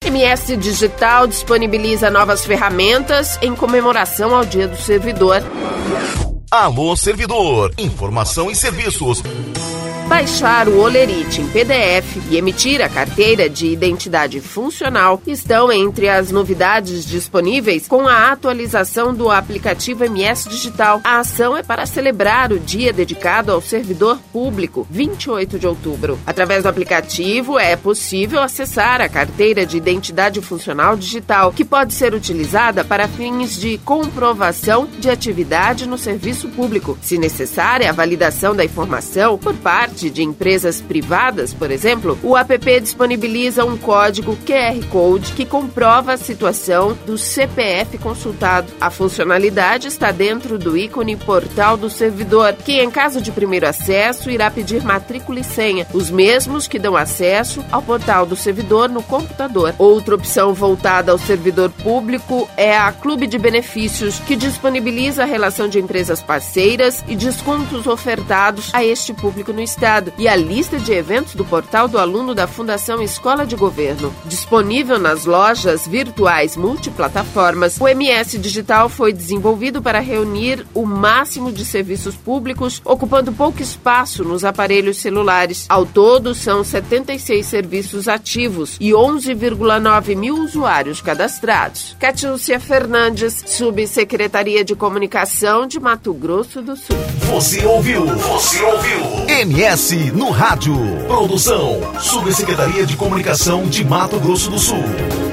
MS Digital disponibiliza novas ferramentas em comemoração ao Dia do Servidor. Alô Servidor, informação e serviços. Baixar o Olerite em PDF e emitir a carteira de identidade funcional estão entre as novidades disponíveis com a atualização do aplicativo MS Digital. A ação é para celebrar o dia dedicado ao servidor público, 28 de outubro. Através do aplicativo é possível acessar a carteira de identidade funcional digital, que pode ser utilizada para fins de comprovação de atividade no serviço público. Se necessária a validação da informação por parte de empresas privadas, por exemplo, o app disponibiliza um código QR Code que comprova a situação do CPF consultado. A funcionalidade está dentro do ícone Portal do Servidor, que em caso de primeiro acesso irá pedir matrícula e senha, os mesmos que dão acesso ao Portal do Servidor no computador. Outra opção voltada ao servidor público é a Clube de Benefícios, que disponibiliza a relação de empresas parceiras e descontos ofertados a este público no Estado, e a lista de eventos do portal do aluno da Fundação Escola de Governo. Disponível nas lojas virtuais multiplataformas, o MS Digital foi desenvolvido para reunir o máximo de serviços públicos, ocupando pouco espaço nos aparelhos celulares. Ao todo, são 76 serviços ativos e 11,9 mil usuários cadastrados. Catiúcia Fernandes, Subsecretaria de Comunicação de Mato Grosso do Sul. Você ouviu? MS no rádio. Produção, Subsecretaria de Comunicação de Mato Grosso do Sul.